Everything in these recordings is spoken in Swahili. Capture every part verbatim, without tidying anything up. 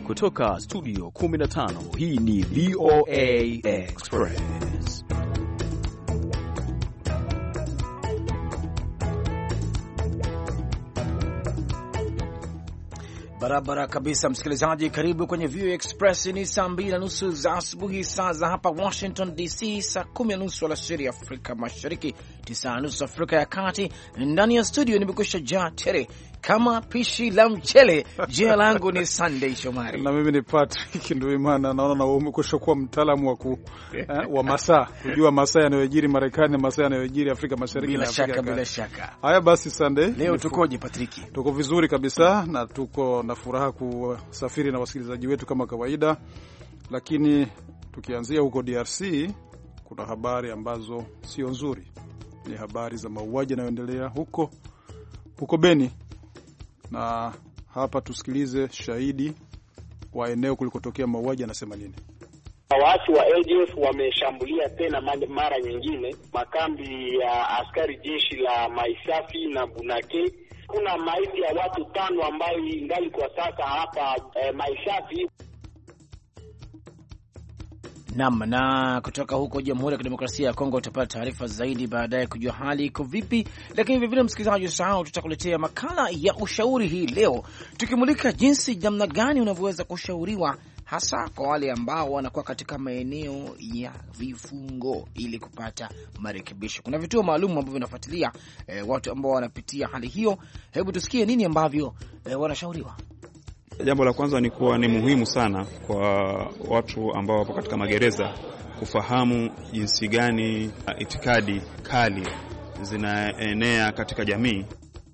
Kutoka studio kumi na tano, hii ni V O A Express. Barabara kabisa, msikilizaji, karibu kwenye V O A Express. Ni saa mbili na nusu za asubuhi, saa za hapa Washington D C, saa kumi na nusu alasiri Afrika Mashariki, tisa na nusu Afrika ya Kati. Ndani ya studio nimekusha jaa tere kama pishi la mchele. Jina langu ni Sunday Shomari na mimi ni Patrick Nduimana. Naona na umekusha kuwa mtaalamu wa ku eh, wa masaa, kujua masaa yanayojiri Marekani, masaa yanayojiri Afrika Mashariki na Afrika. Bila bila shaka. Haya basi, Sunday, leo tukoje Patrick? Tuko vizuri kabisa na tuko na furaha kusafiri na wasikilizaji wetu kama kawaida, lakini tukianzia huko D R C kuna habari ambazo sio nzuri. Ni habari za mauaji yanayoendelea huko huko Beni, na hapa tusikilize shahidi wa eneo kulikotokea mauaji anasema nini. Waasi wa L G F wameshambulia tena mara nyingine makambi ya askari jeshi la Maisafi na Bunake. Kuna maiti ya watu tano ambayo ingali kwa sasa hapa eh, Maisafi. Naam, na kutoka huko Jamhuri ya Kidemokrasia ya Kongo utapata taarifa zaidi baadaye kujua hali iko vipi. Lakini vile vile, msikilizaji, usahau tutakuletea makala ya ushauri hii leo, tukimulika jinsi namna gani unavyoweza kushauriwa, hasa kwa wale ambao wanakuwa katika maeneo ya vifungo ili kupata marekebisho. Kuna vituo maalum ambavyo vinafuatilia e, watu ambao wanapitia hali hiyo. Hebu tusikie nini ambavyo e, wanashauriwa. Jambo la kwanza ni kuwa ni muhimu sana kwa watu ambao wapo katika magereza kufahamu jinsi gani itikadi kali zinaenea katika jamii.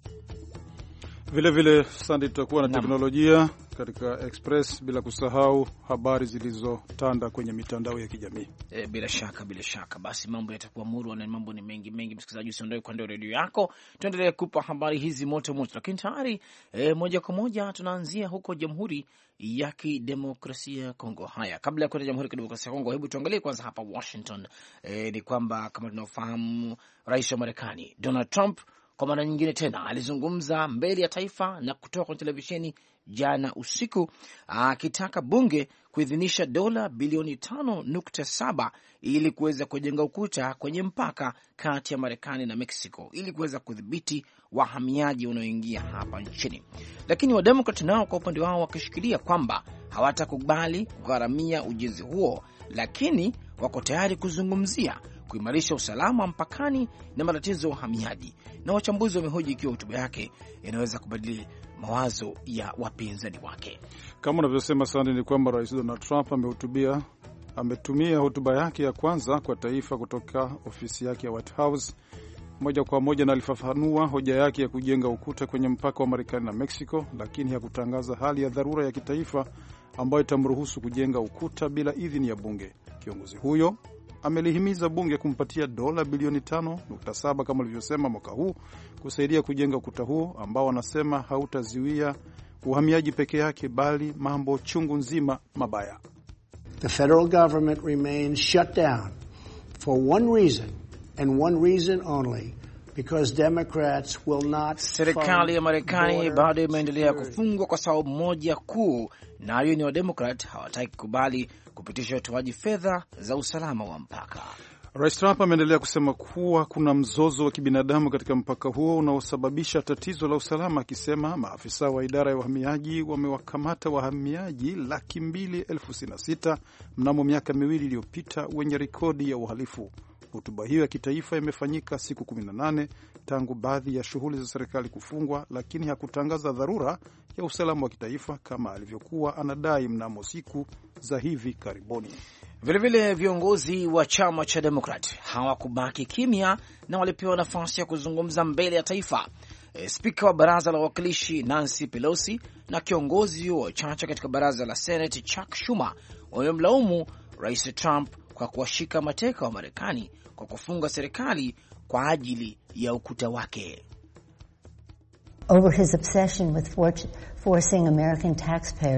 Vile vile sasa tutakuwa na teknolojia katika Express, bila kusahau habari zilizotanda kwenye mitandao ya kijamii. E, bila shaka bila shaka basi mambo yatakuwa murwa na mambo ni mengi mengi. Msikilizaji, usiondoe kwa ndio redio yako, tuendelee kupa habari hizi moto moto. Lakini tayari e, moja kwa moja tunaanzia huko Jamhuri ya Kidemokrasia ya Kongo. Haya, kabla ya kwenda Jamhuri ya Kidemokrasia ya Kongo, hebu tuangalie kwanza hapa Washington. E, ni kwamba kama tunafahamu, Rais wa Marekani Donald Trump kwa mara nyingine tena alizungumza mbele ya taifa na kutoka kwenye televisheni jana usiku akitaka bunge kuidhinisha dola bilioni tano nukta saba ili kuweza kujenga ukuta kwenye mpaka kati ya Marekani na Mexico ili kuweza kudhibiti wahamiaji wanaoingia hapa nchini. Lakini Wademokrati nao kwa upande wao wakishikilia kwamba hawatakubali kugharamia ujenzi huo, lakini wako tayari kuzungumzia kuimarisha usalama mpakani na matatizo ya uhamiaji. Na wachambuzi wamehoji ikiwa hotuba yake inaweza kubadili mawazo ya wapinzani wake. Kama unavyosema sana, ni kwamba Rais Donald Trump amehutubia ametumia hotuba yake ya kwanza kwa taifa kutoka ofisi yake ya White House moja kwa moja, na alifafanua hoja yake ya kujenga ukuta kwenye mpaka wa Marekani na Mexico, lakini hakutangaza hali ya dharura ya kitaifa ambayo itamruhusu kujenga ukuta bila idhini ya bunge. Kiongozi huyo amelihimiza bunge kumpatia dola bilioni tano nukta saba kama alivyosema mwaka huu kusaidia kujenga ukuta huo ambao wanasema hautaziwia uhamiaji peke yake bali mambo chungu nzima mabaya. The federal government remains shut down for one reason and one reason only, because Democrats will not. Serikali ya Marekani bado imeendelea kufungwa kwa sababu moja kuu, na hiyo ni Wademokrat hawataki kubali kupitisha utoaji fedha za usalama wa mpaka. Rais Trump ameendelea kusema kuwa kuna mzozo wa kibinadamu katika mpaka huo unaosababisha tatizo la usalama, akisema maafisa wa idara ya uhamiaji wamewakamata wahamiaji laki mbili elfu sitini na sita mnamo miaka miwili iliyopita wenye rekodi ya uhalifu. Hotuba hiyo ya kitaifa imefanyika siku kumi na nane tangu baadhi ya shughuli za serikali kufungwa, lakini hakutangaza dharura ya usalama wa kitaifa kama alivyokuwa anadai mnamo siku za hivi karibuni. Vilevile viongozi wa chama cha Demokrat hawakubaki kimya na walipewa nafasi ya kuzungumza mbele ya taifa. E, Spika wa baraza la wawakilishi Nancy Pelosi na kiongozi wa chacha katika baraza la Senate Chuck Schumer wamemlaumu Rais Trump kwa kuwashika mateka wa Marekani kwa kufunga serikali kwa ajili ya ukuta wake. Over his obsession with forcing American taxpayers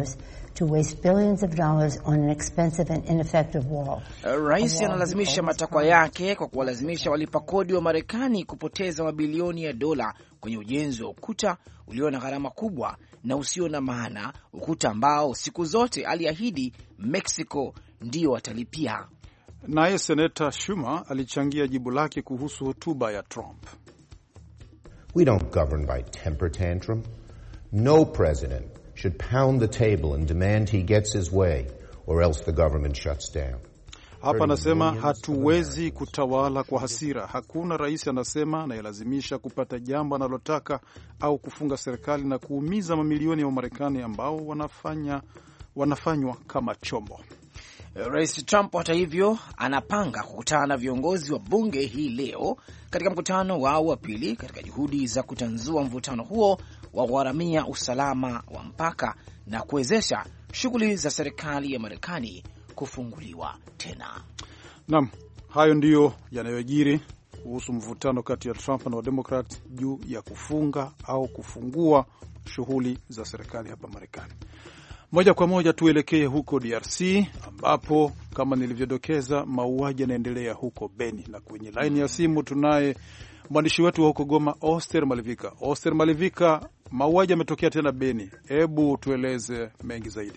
to waste billions of dollars on an expensive and ineffective wall. Rais analazimisha matakwa yake kwa kuwalazimisha walipa kodi wa Marekani kupoteza mabilioni ya dola kwenye ujenzi wa ukuta ulio na gharama kubwa na usio na maana, ukuta ambao siku zote aliahidi Mexico ndio watalipia. Naye Seneta Schumer alichangia jibu lake kuhusu hotuba ya Trump. We don't govern by temper tantrum. No president should pound the table and demand he gets his way, or else the government shuts down. Hapa anasema hatuwezi kutawala kwa hasira. Hakuna rais anasema anayelazimisha kupata jambo analotaka au kufunga serikali na kuumiza mamilioni ya Wamarekani ambao wanafanya wanafanywa kama chombo. Rais Trump hata hivyo anapanga kukutana na viongozi wa bunge hii leo katika mkutano wao wa pili katika juhudi za kutanzua mvutano huo wa gharamia usalama wa mpaka na kuwezesha shughuli za serikali ya Marekani kufunguliwa tena. Naam, hayo ndiyo yanayojiri kuhusu mvutano kati ya Trump na Wademokrat juu ya kufunga au kufungua shughuli za serikali hapa Marekani. Moja kwa moja tuelekee huko D R C ambapo kama nilivyodokeza mauaji yanaendelea huko Beni, na kwenye line ya simu tunaye mwandishi wetu wa huko Goma, Oster Malivika. Oster Malivika, mauaji yametokea tena Beni. Hebu tueleze mengi zaidi.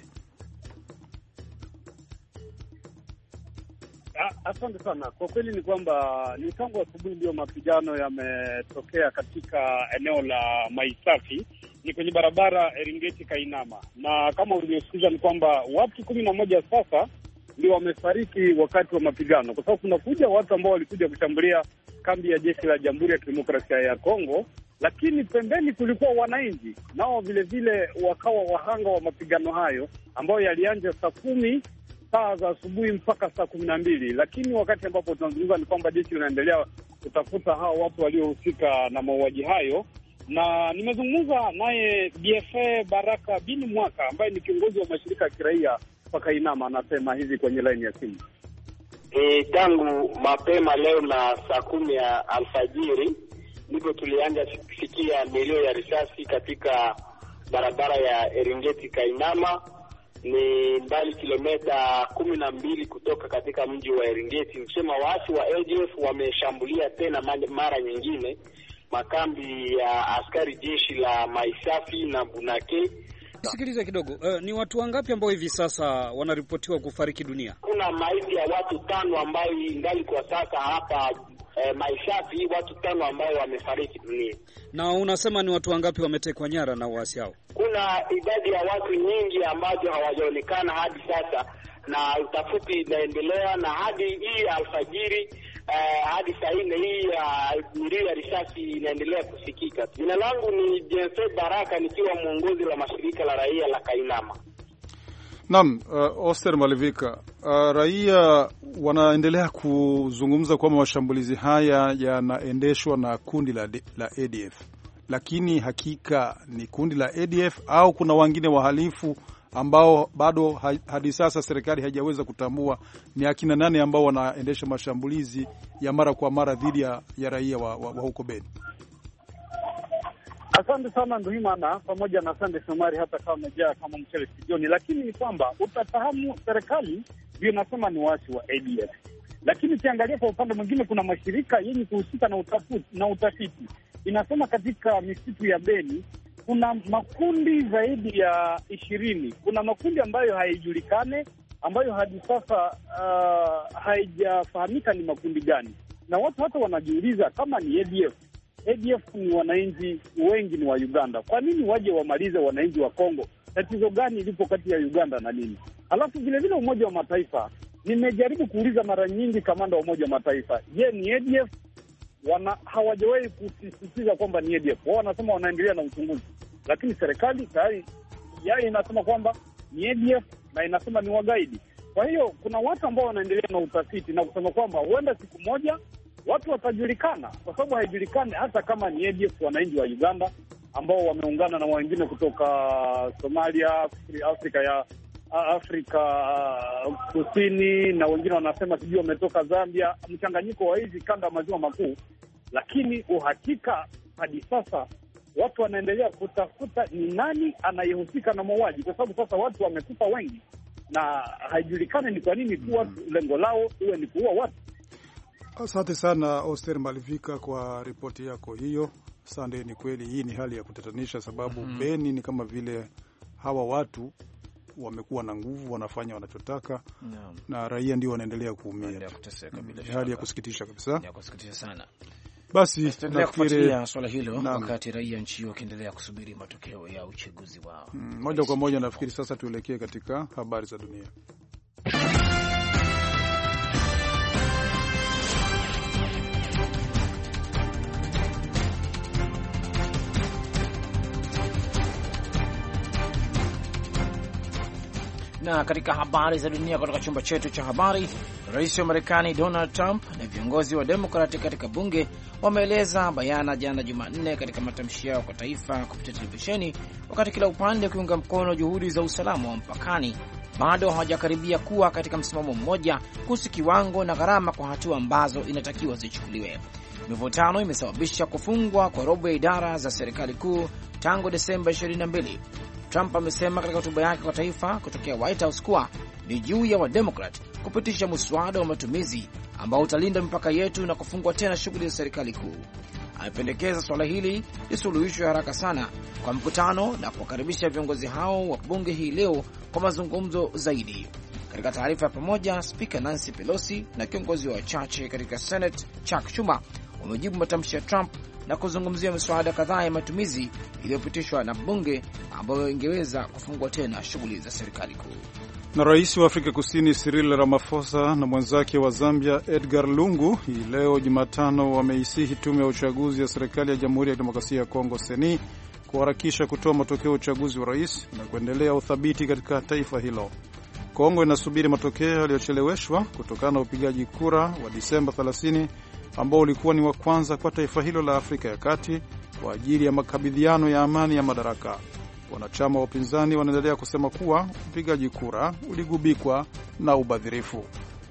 Asante sana. Kwa kweli ni kwamba ni tangu asubuhi ndio mapigano yametokea katika eneo la Maisafi, ni kwenye barabara Eringeti Kainama, na kama ulivyosikiza ni kwamba watu kumi na moja sasa ndio wamefariki wakati wa mapigano, kwa sababu kuna kuja watu ambao walikuja kushambulia kambi ya jeshi la Jamhuri ya Kidemokrasia ya Kongo, lakini pembeni kulikuwa wananchi nao vile vile wakawa wahanga wa mapigano hayo ambayo yalianza saa kumi saa za asubuhi mpaka saa kumi na mbili. Lakini wakati ambapo tunazungumza ni kwamba jeshi linaendelea kutafuta hao watu waliohusika na mauaji hayo, na nimezungumza naye B F A Baraka Bini Mwaka ambaye ni kiongozi wa mashirika ya kiraia mpaka Inama, anasema hivi kwenye line ya simu. E, tangu mapema leo na saa kumi ya alfajiri ndipo tulianza sikia milio ya risasi katika barabara ya Eringeti Kainama, ni mbali kilomita kumi na mbili kutoka katika mji wa Eringeti. Msema waasi wa L G F wameshambulia tena mara nyingine makambi ya askari jeshi la Maisafi na Bunake. Sikiliza kidogo, uh, ni watu wangapi ambao hivi sasa wanaripotiwa kufariki dunia? Kuna maiti ya watu tano ambao ingali kwa sasa hapa eh, Maisafi, watu tano ambao wamefariki dunia. Na unasema ni watu wangapi wametekwa nyara na waasi hao? Kuna idadi ya watu nyingi ambazo hawajaonekana hadi sasa, na utafuti inaendelea, na hadi hii alfajiri Uh, hadi saa nne hii milio uh, ya risasi inaendelea kusikika. Jina langu ni Jensen Baraka, nikiwa mwongozi la mashirika la raia la Kainama. Naam, uh, Oster Malivika, uh, raia wanaendelea kuzungumza kwamba mashambulizi haya yanaendeshwa na kundi la, la A D F, lakini hakika ni kundi la A D F au kuna wengine wahalifu ambao bado hadi sasa serikali haijaweza kutambua ni akina nani ambao wanaendesha mashambulizi ya mara kwa mara dhidi ya, ya raia wa, wa, wa huko Beni? Asante sana Nduhimana pamoja na asante Somari, hata kama umejaa kama mchele studioni, lakini ni kwamba utafahamu serikali ndio inasema ni waasi wa A D F, lakini ukiangalia kwa upande mwingine kuna mashirika yenye kuhusika na utafiti na utafiti inasema katika misitu ya Beni kuna makundi zaidi ya ishirini. Kuna makundi ambayo haijulikane, ambayo hadi sasa uh, haijafahamika ni makundi gani, na watu hata wanajiuliza kama ni A D F. A D F ni wananchi wengi ni wa Uganda, kwa nini waje wamalize wananchi wa Kongo? Tatizo gani lipo kati ya Uganda na nini? Alafu vile vile Umoja wa Mataifa, nimejaribu kuuliza mara nyingi kamanda wa Umoja wa Mataifa, je, ni A D F? Wana hawajawahi kusisitiza kwamba ni A D F. Wao wanasema wanaendelea na uchunguzi, lakini serikali tayari yao inasema kwamba ni A D F na inasema ni wagaidi. Kwa hiyo kuna watu ambao wanaendelea na utafiti na kusema kwamba huenda siku moja watu watajulikana, kwa sababu haijulikani hata kama ni A D F wananchi wa Uganda ambao wameungana na wengine kutoka Somalia, Afrika ya Afrika Kusini, na wengine wanasema sijui wametoka Zambia, mchanganyiko wa hizi kanda maziwa makuu, lakini uhakika hadi sasa watu wanaendelea kutafuta ni nani anayehusika na mauaji, kwa sababu sasa watu wamekufa wengi na haijulikani ni kwa nini tu watu lengo lao iwe ni kuua watu. Asante sana Oster Malivika kwa ripoti yako hiyo. Sande, ni kweli hii ni hali ya kutatanisha, sababu mm -hmm. Beni ni kama vile hawa watu wamekuwa na nguvu, wanafanya wanachotaka no. na raia ndio wanaendelea kuumia. Hali ya kusikitisha kabisa. Ya kusikitisha sana. Basi nafikiri swala hilo na wakati raia nchi hiyo kiendelea kusubiri matokeo ya uchaguzi wao. Mm, moja kwa moja nafikiri sasa tuelekee katika habari za dunia. Na katika habari za dunia kutoka chumba chetu cha habari, rais wa Marekani Donald Trump na viongozi wa Demokrati katika bunge wameeleza bayana jana Jumanne katika matamshi yao kwa taifa kupitia televisheni, wakati kila upande kuunga mkono juhudi za usalama wa mpakani, bado hawajakaribia kuwa katika msimamo mmoja kuhusu kiwango na gharama kwa hatua ambazo inatakiwa zichukuliwe. Mivutano imesababisha kufungwa kwa robo ya idara za serikali kuu tangu Desemba ishirini na mbili. Trump amesema katika hotuba yake kwa taifa kutokea White House kuwa ni juu ya Wademokrat kupitisha muswada wa matumizi ambao utalinda mipaka yetu na kufungwa tena shughuli za serikali kuu. Amependekeza swala hili lisuluhishwe haraka sana kwa mkutano na kuwakaribisha viongozi hao wa bunge hii leo kwa mazungumzo zaidi. Katika taarifa ya pamoja, Spika Nancy Pelosi na kiongozi wa wachache katika Senate Chuck Schumer wamejibu matamshi ya Trump na kuzungumzia miswada kadhaa ya matumizi iliyopitishwa na bunge ambayo ingeweza kufungua tena shughuli za serikali kuu. Na rais wa Afrika Kusini Cyril Ramaphosa na mwenzake wa Zambia Edgar Lungu hii leo Jumatano wameisihi tume ya uchaguzi ya serikali ya Jamhuri ya Demokrasia ya Kongo Seni kuharakisha kutoa matokeo ya uchaguzi wa rais na kuendelea uthabiti katika taifa hilo. Kongo inasubiri matokeo yaliyocheleweshwa kutokana na upigaji kura wa Disemba thelathini ambao ulikuwa ni wa kwanza kwa taifa hilo la Afrika ya Kati kwa ajili ya makabidhiano ya amani ya madaraka. Wanachama wa upinzani wanaendelea kusema kuwa upigaji kura uligubikwa na ubadhirifu.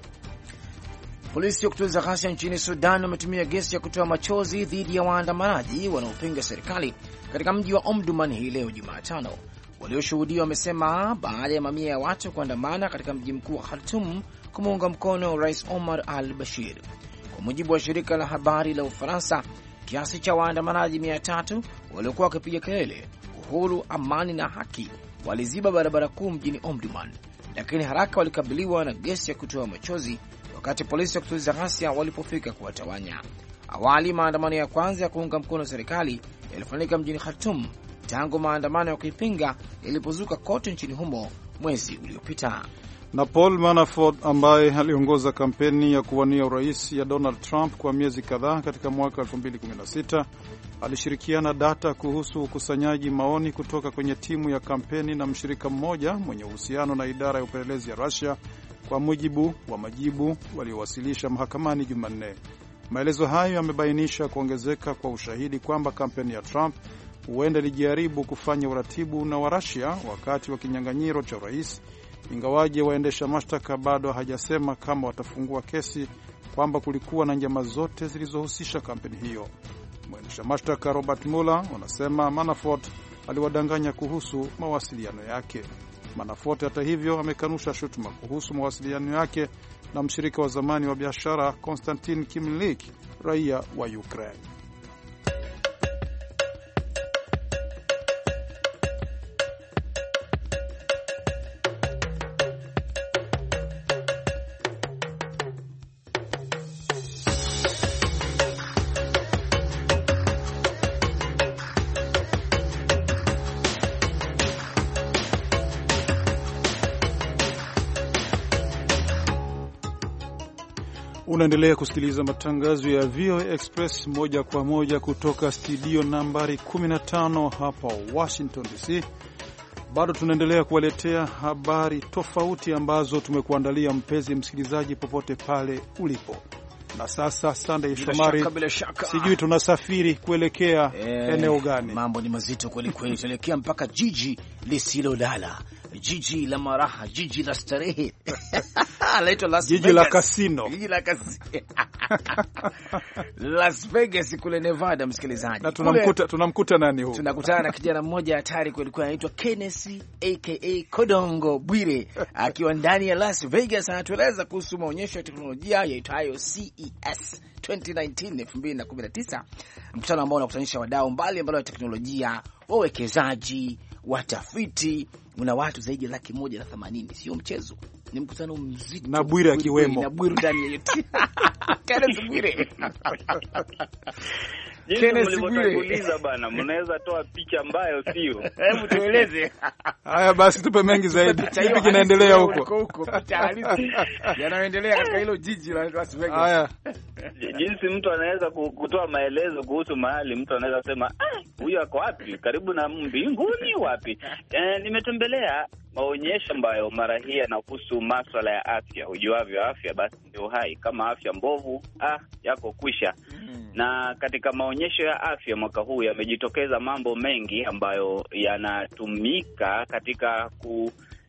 Polisi wa kutuliza ghasia nchini Sudan wametumia gesi ya kutoa machozi dhidi ya waandamanaji wanaopinga serikali katika mji wa Omdurman hii leo Jumatano. Walioshuhudia wamesema baada ya mamia ya watu kuandamana katika mji mkuu wa Khartoum kumuunga mkono Rais Omar al-Bashir. Kwa mujibu wa shirika la habari la Ufaransa, kiasi cha waandamanaji mia tatu waliokuwa wakipiga kelele uhuru, amani na haki waliziba barabara kuu mjini Omdurman, lakini haraka walikabiliwa na gesi ya kutoa machozi wakati polisi wa kutuliza ghasia walipofika kuwatawanya. Awali maandamano ya kwanza ya kuunga mkono serikali yalifanyika mjini Khartoum tangu maandamano ya kuipinga yalipozuka kote nchini humo mwezi uliopita. Na Paul Manafort ambaye aliongoza kampeni ya kuwania urais ya Donald Trump kwa miezi kadhaa katika mwaka elfu mbili kumi na sita alishirikiana data kuhusu ukusanyaji maoni kutoka kwenye timu ya kampeni na mshirika mmoja mwenye uhusiano na idara ya upelelezi ya Russia, kwa mujibu wa majibu waliowasilisha mahakamani Jumanne. Maelezo hayo yamebainisha kuongezeka kwa ushahidi kwamba kampeni ya Trump huenda ilijaribu kufanya uratibu na wa Russia wakati wa kinyang'anyiro cha urais, ingawaje waendesha mashtaka bado hajasema kama watafungua kesi kwamba kulikuwa na njama zote zilizohusisha kampeni hiyo. Mwendesha mashtaka Robert Mueller wanasema Manafort aliwadanganya kuhusu mawasiliano yake. Manafort hata hivyo amekanusha shutuma kuhusu mawasiliano yake na mshirika wa zamani wa biashara Konstantin Kimmich, raia wa Ukraine. Unaendelea kusikiliza matangazo ya V O A Express moja kwa moja kutoka studio nambari kumi na tano hapa Washington D C. Bado tunaendelea kuwaletea habari tofauti ambazo tumekuandalia mpenzi msikilizaji popote pale ulipo. Na sasa Sunday Shomari, sijui tunasafiri kuelekea e, eneo gani? Mambo ni mazito kweli kweli. Tuelekea mpaka jiji lisilolala, jiji la maraha, jiji la starehe. Jiji la kasino. Jiji la kasino. Las Vegas kule Nevada, msikilizaji. Na tunamkuta tunamkuta nani huko? Tunakutana na kijana mmoja hatari kweli kweli, anaitwa Kenneth aka Kodongo Bwire akiwa ndani ya Las Vegas, anatueleza kuhusu maonyesho ya teknolojia yaitwayo C E S elfu mbili na kumi na tisa, mkutano ambao unakutanisha wadau mbalimbali wa teknolojia, wawekezaji, watafiti. Una watu zaidi ya laki moja na themanini, sio mchezo. Ni mkutano mzito. Na Bwire akiwemo. Na Bwire ndani ya yote. Kenneth Bwire. Jinsi mlivyotanguliza bana, mnaweza toa picha ambayo sio. Hebu tueleze. Haya basi, tupe mengi zaidi. Kipi kinaendelea huko? Huko picha halisi yanayoendelea katika hilo jiji la Las Vegas. Haya. Jinsi mtu anaweza kutoa maelezo kuhusu mahali, mtu anaweza kusema, "Ah, huyu ako wapi? Karibu na mbinguni wapi?" Eh, nimetembelea maonyesho ambayo mara hii yanahusu masuala ya afya. Ujuavyo afya basi ndio hai. Kama afya mbovu, ah, yako kwisha. Mm. Na katika maonyesho ya afya mwaka huu yamejitokeza mambo mengi ambayo yanatumika katika ku,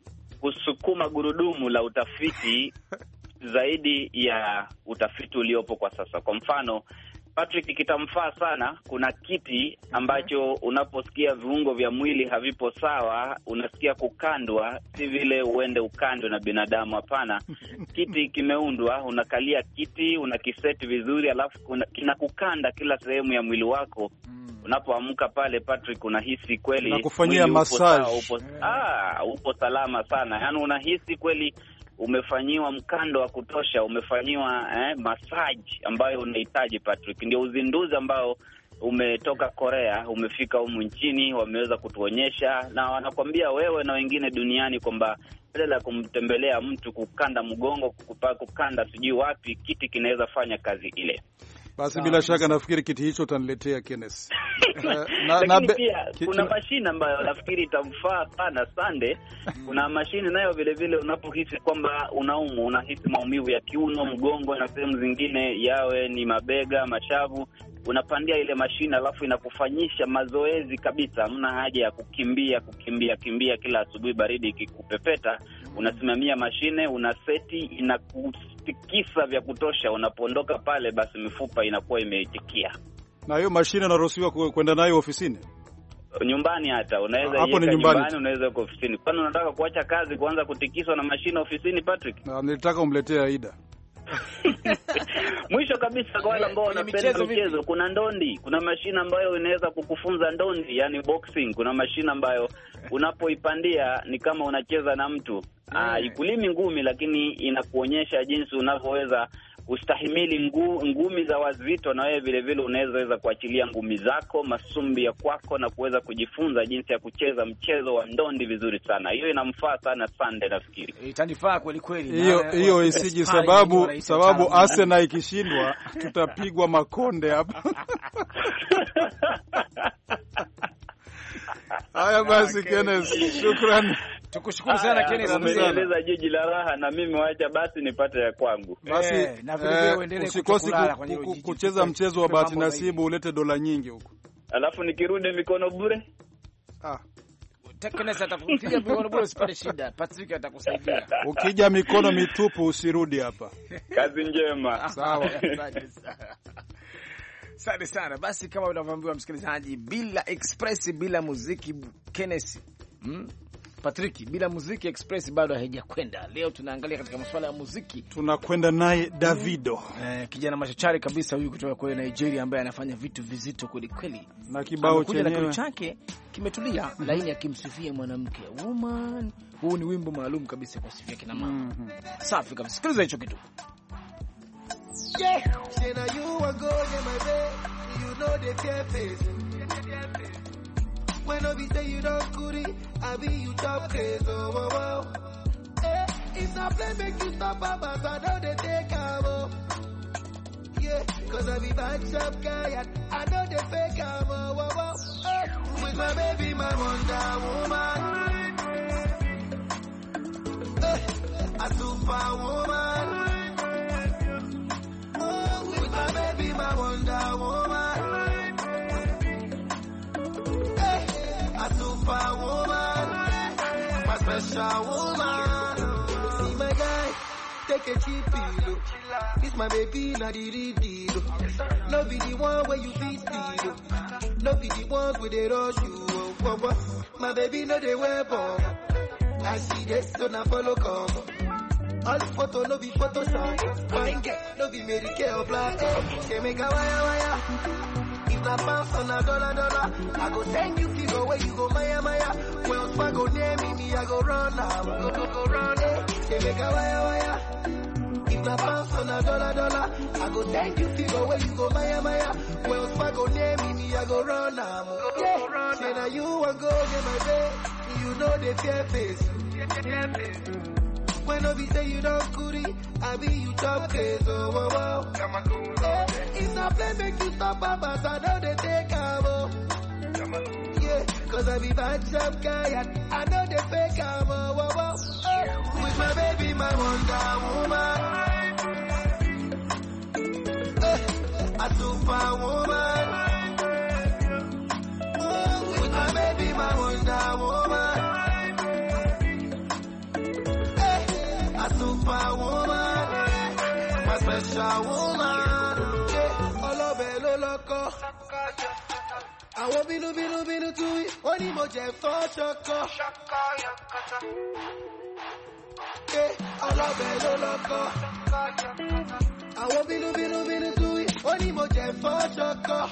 kusukuma gurudumu la utafiti zaidi ya utafiti uliopo kwa sasa. Kwa mfano, Patrick, kitamfaa sana, kuna kiti ambacho unaposikia viungo vya mwili havipo sawa, unasikia kukandwa, si vile uende ukandwe na binadamu, hapana. Kiti kimeundwa, unakalia kiti, unakiseti vizuri, alafu kinakukanda kila sehemu ya mwili wako. Unapoamka pale Patrick, unahisi kweli na kufanyia massage. Upo, ah, upo salama sana. Yaani unahisi kweli umefanyiwa mkando wa kutosha, umefanyiwa eh, massage ambayo unahitaji Patrick. Ndio uzinduzi ambao umetoka Korea, umefika humu nchini, wameweza kutuonyesha na wanakwambia wewe na wengine duniani kwamba badala ya kumtembelea mtu kukanda mgongo, kukupa kukanda sijui wapi, kiti kinaweza fanya kazi ile. Basi bila shaka nafikiri kiti hicho utaniletea Kenneth. na, na be, pia kiti... kuna mashine ambayo nafikiri itamfaa sana Sunday. Kuna mashine nayo vile vile unapohisi kwamba unaumu, unahisi maumivu ya kiuno, mgongo na sehemu zingine, yawe ni mabega, mashavu, unapandia ile mashine alafu inakufanyisha mazoezi kabisa. Hamna haja ya kukimbia kukimbia kimbia kila asubuhi baridi ikikupepeta. Unasimamia mashine, una seti, inakutikisa vya kutosha. Unapoondoka pale basi mifupa inakuwa imeitikia. Na hiyo mashine unaruhusiwa kwenda nayo ofisini? Nyumbani hata unaweza yeka nyumbani, nyumbani unaweza kwa ofisini. Kwani unataka kuacha kazi kuanza kutikiswa na mashine ofisini Patrick? Na nilitaka umletee Aida. Mwisho kabisa kwa wale ambao wanapenda michezo, kuna ndondi, kuna mashine ambayo inaweza kukufunza ndondi, yani boxing. Kuna mashine ambayo unapoipandia ni kama unacheza na mtu. Ah, ikulimi ngumi, lakini inakuonyesha jinsi unavyoweza kustahimili ngu, ngumi za wazito, na wewe vile vile unaweza kuachilia ngumi zako, masumbi ya kwako, na kuweza kujifunza jinsi ya kucheza mchezo wa ndondi vizuri sana. Hiyo inamfaa sana Sunday nafikiri. Itanifaa kweli kweli. Hiyo hiyo isiji sababu sababu Arsenal ikishindwa tutapigwa makonde hapa. Haya basi Kenneth, shukrani. Tukushukuru sana Kenneth, umeeleza jiji la raha na mimi waacha basi nipate ya kwangu. Basi eh, na vile uendelee kukulala kwenye jiji. Kucheza mchezo wa bahati nasibu ulete dola nyingi huko. Alafu nikirudi mikono bure? Ah. Kenneth atakupiga mikono bure, usipate shida. Patrick atakusaidia. Ukija mikono mitupu usirudi hapa. Kazi njema. Sawa. Asante sana. Basi kama unavyoambiwa msikilizaji, bila express, bila muziki Kenneth, hmm? Patrick, bila muziki express bado haijakwenda. Leo tunaangalia katika masuala ya muziki. Tunakwenda naye Davido. Eh, kijana machachari kabisa huyu kutoka kwa Nigeria ambaye anafanya vitu vizito kweli kweli. Na kibao chenyewe chake kimetulia, mm-hmm. laini akimsifia mwanamke. Woman. Huu ni wimbo maalum kabisa kwa sifia kina mama. Mm-hmm. Safi kabisa. Sikiliza hicho kitu. Yeah, say now you are good in my bed, you know the care face. When I be say you don't goody, I be you top case, oh, oh, oh. Eh, if not play make you stop, Papa, so I know they take out. Yeah, cause I be bad shop guy, and I know they fake out, oh, oh, oh. Eh, with my baby, my Wonder Woman. Eh, a superwoman. My baby, my Wonder Woman. Hey, a superwoman, my special woman. See my guy, take a cheap pill. This my baby, not the real deal. No be the one where you feel steal. No be the ones where they rush you. Oh, oh, oh. My baby, no they wear bomb. I see this, so now follow come. All the photo, no be Photoshop. Fine get, no be Mary Kay or black. They make a wire wire. If not pounds on a dollar dollar, I go send you figure where you go Maya Maya. Well, if I go near me, me I go run now. Go go go run it. They make a wire wire. If not pounds on a dollar dollar, I go send you figure where you go Maya Maya. Well, if I go near me, me I go run now. Go go go run. Say now you want go get my day. You know they fear face. Fear face. When no be say you don't goody, I be you top case, oh, oh, oh. Come on, go, oh. If not play, make you stop, Papa, I know they take a oh. Yeah, cause I be bad job guy, and I know they fake a oh, oh, oh. Oh. With my baby, my Wonder Woman. Eh, a superwoman. Oh, with my baby, my Wonder Woman. Superwoman, my special woman. Yeah, all over lo loco. I won't be no be no be no to it. Only more Jeff for choco. Yeah, all over lo loco. I won't be no be no be no to it. Only more Jeff for choco.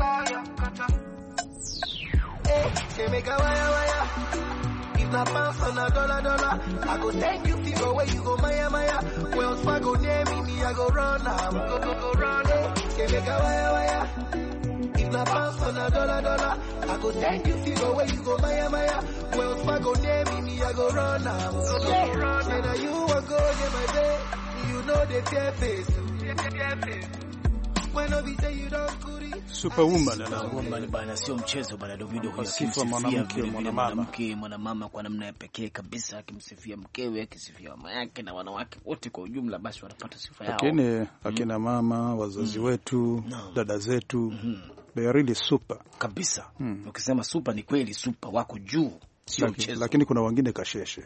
Hey, they make a wire wire. Na pounds on a dollar dollar, I go send you figure where you go Maya Maya. Well, if I go near me, me I go run now. Go go go run it. They make a wire wire. If na pounds on a dollar dollar, I go send you figure where you go Maya Maya. Well, if I go near me, me I go run now. Go go go run. Say now you want go get my day. You know they fear face. Fear face. When no be say you don't goody. Superwoman na woman bana, sio mchezo bana. Davido huyo akimsifia mwanamke mwanamke mwanamama kwa namna ya pekee kabisa, akimsifia mkewe, akisifia mama yake na wanawake wote kwa ujumla, basi wanapata sifa yao. Lakini akina mama, wazazi mm. wetu, no. dada zetu, mm-hmm. they are really super kabisa. Mm. Ukisema super ni kweli super, wako juu, sio Laki, mchezo. Lakini kuna wengine kasheshe.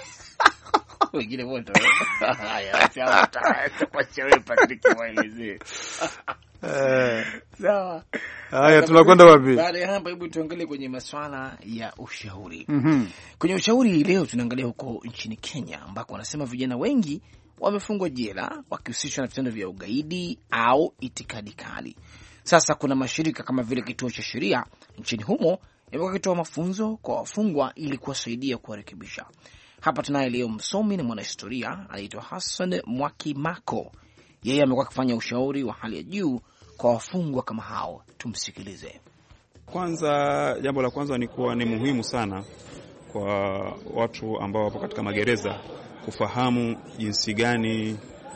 Wengine wote. Haya, sawa kwa chewe Patrick waelezee. Eh, sawa. Haya, tunakwenda wapi? Baada ya hapa, hebu tuangalie kwenye masuala ya ushauri. Mhm. Kwenye ushauri leo tunaangalia huko nchini Kenya, ambako wanasema vijana wengi wamefungwa jela wakihusishwa na vitendo vya ugaidi au itikadi kali. Sasa kuna mashirika kama vile Kituo cha Sheria nchini humo yamekuwa kitoa mafunzo kwa wafungwa ili kuwasaidia kuwarekebisha. Hapa tunaye leo msomi na mwanahistoria anaitwa Hassan Mwakimako. Yeye amekuwa akifanya ushauri wa hali ya juu kwa wafungwa kama hao. Tumsikilize. Kwanza, jambo la kwanza ni kuwa ni muhimu sana kwa watu ambao wapo katika magereza kufahamu jinsi gani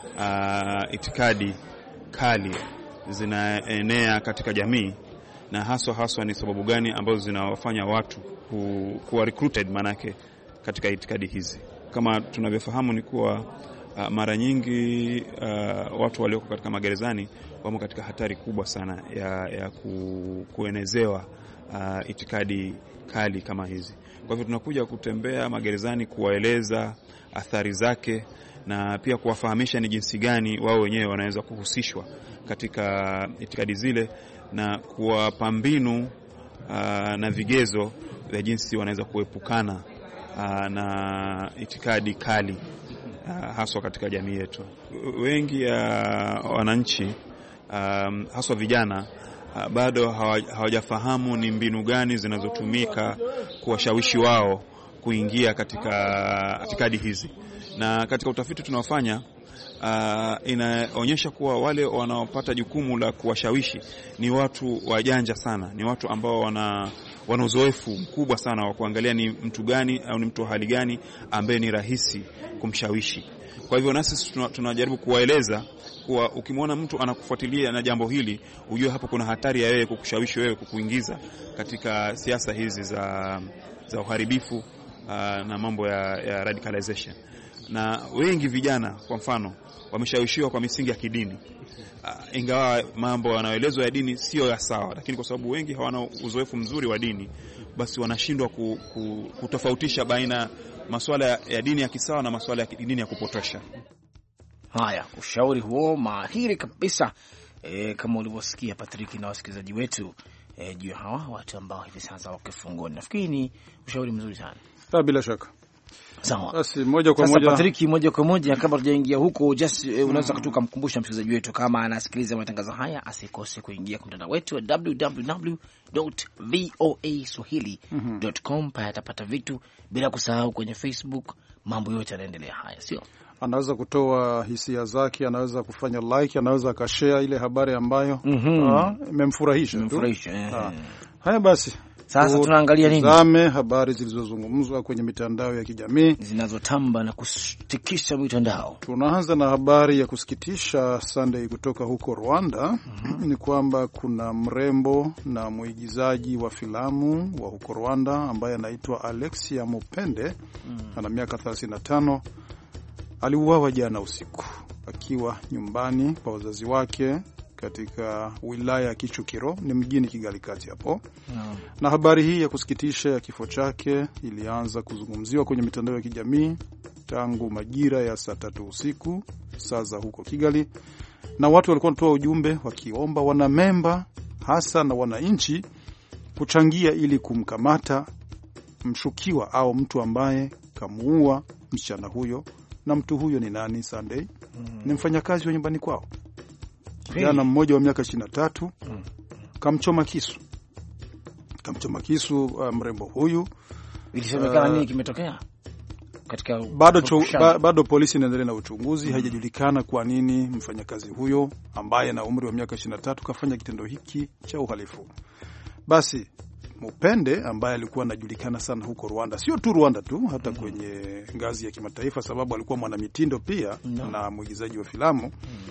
uh, itikadi kali zinaenea katika jamii, na haswa haswa ni sababu gani ambazo zinawafanya watu ku, kuwa recruited manake katika itikadi hizi. Kama tunavyofahamu ni kuwa uh, mara nyingi uh, watu walioko katika magerezani wamo katika hatari kubwa sana ya, ya ku, kuenezewa uh, itikadi kali kama hizi. Kwa hivyo tunakuja kutembea magerezani kuwaeleza athari zake na pia kuwafahamisha ni jinsi gani wao wenyewe wanaweza kuhusishwa katika itikadi zile na kuwapa mbinu uh, na vigezo vya jinsi wanaweza kuepukana uh, na itikadi kali uh, haswa katika jamii yetu. Wengi ya uh, wananchi um, haswa vijana uh, bado hawajafahamu ni mbinu gani zinazotumika kuwashawishi wao kuingia katika itikadi hizi. Na katika utafiti tunaofanya uh, inaonyesha kuwa wale wanaopata jukumu la kuwashawishi ni watu wajanja sana, ni watu ambao wana wana uzoefu mkubwa sana wa kuangalia ni mtu gani au ni mtu wa hali gani ambaye ni rahisi kumshawishi. Kwa hivyo nasi tunajaribu kuwaeleza kuwa ukimwona mtu anakufuatilia na jambo hili, ujue hapo kuna hatari ya wewe kukushawishi wewe kukuingiza katika siasa hizi za za uharibifu uh, na mambo ya, ya radicalization. Na wengi vijana kwa mfano wameshawishiwa kwa misingi ya kidini. Uh, ingawa mambo yanayoelezwa ya dini sio ya sawa, lakini kwa sababu wengi hawana uzoefu mzuri wa dini, basi wanashindwa ku, ku, kutofautisha baina masuala ya dini ya kisawa na masuala ya dini ya kupotosha. Haya, ushauri huo mahiri kabisa, e, kama ulivyosikia Patrick na wasikilizaji wetu e, juu ya hawa watu ambao hivi sasa wako kifungoni. Nafikiri ni ushauri mzuri sana. Bila shaka. Sawa. Basi moja kwa moja. Sasa Patrick, moja kwa moja kabla tujaingia huko, just e, unaweza kutuka mkumbusha msikilizaji wetu kama anasikiliza matangazo haya asikose kuingia kwa mtandao wetu wa w w w dot voa swahili dot com. Mm -hmm. Pale atapata vitu, bila kusahau kwenye Facebook mambo yote yanaendelea haya, sio? Anaweza kutoa hisia zake, anaweza kufanya like, anaweza akashare ile habari ambayo imemfurahisha. Mm -hmm. Haya basi. Sasa tunaangalia nini? Tazame habari zilizozungumzwa kwenye mitandao ya kijamii zinazotamba na kusitikisha mitandao. Tunaanza na habari ya kusikitisha Sunday kutoka huko Rwanda. Mm -hmm. Ni kwamba kuna mrembo na mwigizaji wa filamu wa huko Rwanda ambaye anaitwa Alexia Mupende. Mm -hmm. Ana miaka thelathini na tano. Aliuawa jana usiku akiwa nyumbani kwa wazazi wake katika wilaya ya Kichukiro, ni mjini Kigali kati hapo. No. Na habari hii ya kusikitisha ya kifo chake ilianza kuzungumziwa kwenye mitandao ya kijamii tangu majira ya saa tatu usiku saa za huko Kigali, na watu walikuwa wanatoa ujumbe wakiomba wanamemba hasa na wananchi kuchangia ili kumkamata mshukiwa au mtu ambaye kamuua msichana huyo. Na mtu huyo ni nani, Sunday? Mm. Ni mfanyakazi wa nyumbani kwao. Jana mmoja wa miaka ishirini na tatu mm. kamchoma kisu. Kamchoma kisu uh, mrembo huyu. Ilisemekana uh, nini kimetokea? Katika bado cho, ba, bado polisi inaendelea na uchunguzi. Mm. Haijajulikana kwa nini mfanyakazi huyo ambaye na umri wa miaka ishirini na tatu kafanya kitendo hiki cha uhalifu. Basi Mupende ambaye alikuwa anajulikana sana huko Rwanda, sio tu Rwanda tu, hata mm. kwenye ngazi ya kimataifa, sababu alikuwa mwanamitindo pia no. na mwigizaji wa filamu. Mm.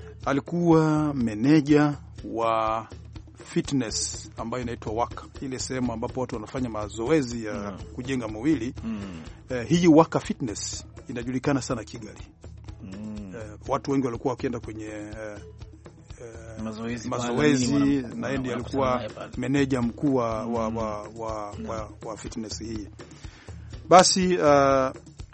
Alikuwa meneja wa fitness ambayo inaitwa Waka, ile sehemu ambapo watu wanafanya mazoezi ya mm. kujenga mwili. Mm. Eh, hii Waka Fitness inajulikana sana Kigali. Mm. Eh, watu wengi walikuwa wakienda kwenye eh, Uh, mazoezi, mazoezi na yeye alikuwa meneja mkuu wa, mm. wa, wa, wa, no. wa, wa fitness hii. Basi uh,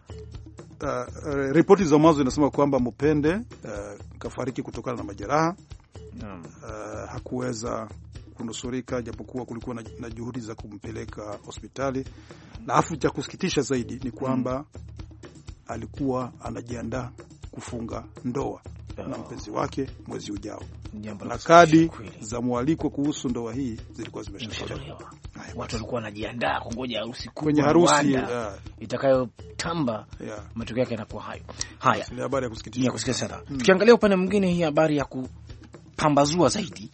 uh, ripoti za mwanzo zinasema kwamba Mupende uh, kafariki kutokana na majeraha. No. Uh, hakuweza kunusurika japokuwa kulikuwa na, na juhudi za kumpeleka hospitali. Na afu cha kusikitisha zaidi ni kwamba mm. alikuwa anajiandaa kufunga ndoa Oh. na mpenzi wake mwezi ujao. Njamba na kadi za mwaliko kuhusu ndoa hii zilikuwa zimeshatolewa. Watu walikuwa wanajiandaa kungoja harusi kubwa kwenye harusi yeah. itakayotamba. Yeah. Matokeo yake yanakuwa hayo. Haya. Ni habari ya kusikitisha. Ya kusikitisha sana. Hmm. Tukiangalia upande mwingine, hii habari ya kupambazua zaidi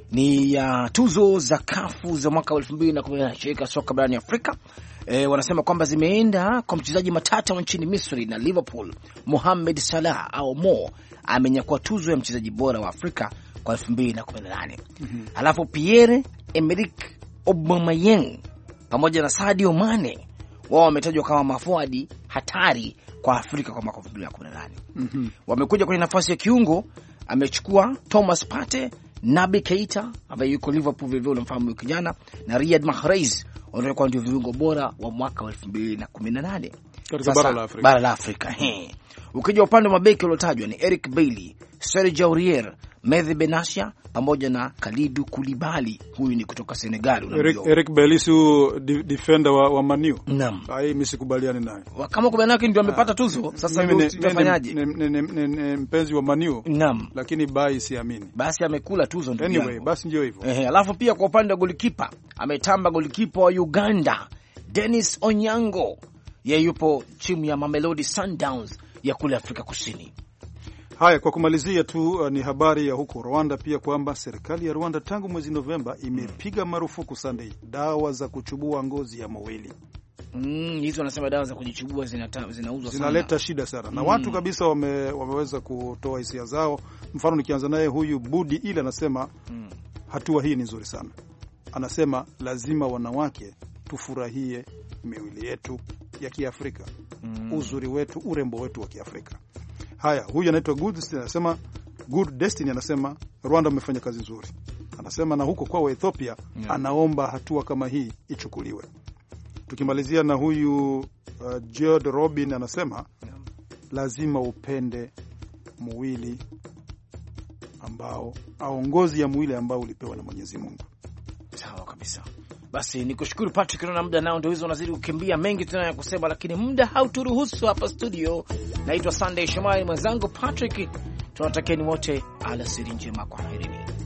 ni ya tuzo za kafu za mwaka elfu mbili na kumi na nane shirika soka barani Afrika. E, wanasema kwamba zimeenda kwa mchezaji matata wa nchini Misri na Liverpool, Mohamed Salah au Mo amenyakua tuzo ya mchezaji bora wa Afrika kwa elfu mbili na kumi na nane. Mm-hmm. Halafu Pierre Emerick Aubameyang pamoja na Sadio Mane wao wametajwa kama mafuadi hatari kwa Afrika kwa mwaka elfu mbili na kumi na nane. Mm-hmm. Wamekuja kwenye nafasi ya kiungo, amechukua Thomas Partey, Naby Keita ambaye yuko Liverpool vile vile unamfahamu kijana, na Riyad Mahrez wanakuwa ndio viungo bora wa mwaka elfu mbili na kumi na nane katika bara la Afrika. Bara la Afrika. He. Ukija upande wa mabeki waliotajwa ni Eric Bailly, Serge Aurier, Mehdi Benatia pamoja na Kalidou Koulibaly. Huyu ni kutoka Senegal unamjua. Eric, Eric Bailly si defender wa, wa Man U. Naam. Hai mimi sikubaliani naye. Kama kubaliana yake ndio amepata tuzo. Sasa mimi tunafanyaje? Ni mpenzi wa Man U. Naam. Lakini bai siamini. Basi amekula tuzo ndio. Anyway, basi ndio hivyo. Ehe, alafu pia kwa upande wa goalkeeper, ametamba goalkeeper wa Uganda, Dennis Onyango. Yeye yupo timu ya Mamelodi Sundowns ya kule Afrika Kusini. Haya, kwa kumalizia tu uh, ni habari ya huko Rwanda pia kwamba serikali ya Rwanda tangu mwezi Novemba imepiga marufuku Sunday dawa za kuchubua ngozi ya mwili. Mm, hizo wanasema dawa za kujichubua zinauzwa sana. Zinaleta shida sana. Na mm. watu kabisa wame, wameweza kutoa hisia zao. Mfano nikianza naye huyu Budi ile anasema mm. hatua hii ni nzuri sana. Anasema lazima wanawake tufurahie miwili yetu ya Kiafrika. Mm. Uzuri wetu, urembo wetu wa Kiafrika. Haya, huyu anaitwa Good Destiny anasema Good Destiny anasema Rwanda wamefanya kazi nzuri. Anasema na huko kwa Ethiopia yeah. anaomba hatua kama hii ichukuliwe. Tukimalizia na huyu uh, George Robin anasema yeah. lazima upende mwili ambao au ngozi ya mwili ambao ulipewa na Mwenyezi Mungu. Sawa kabisa. Basi nikushukuru Patrick, naona muda nao ndio hizo unazidi kukimbia, mengi tunayo kusema lakini muda hauturuhusu hapa studio. Naitwa Sunday Shomari, mwenzangu Patrick. Tunawatakieni wote alasiri njema, kwa herini.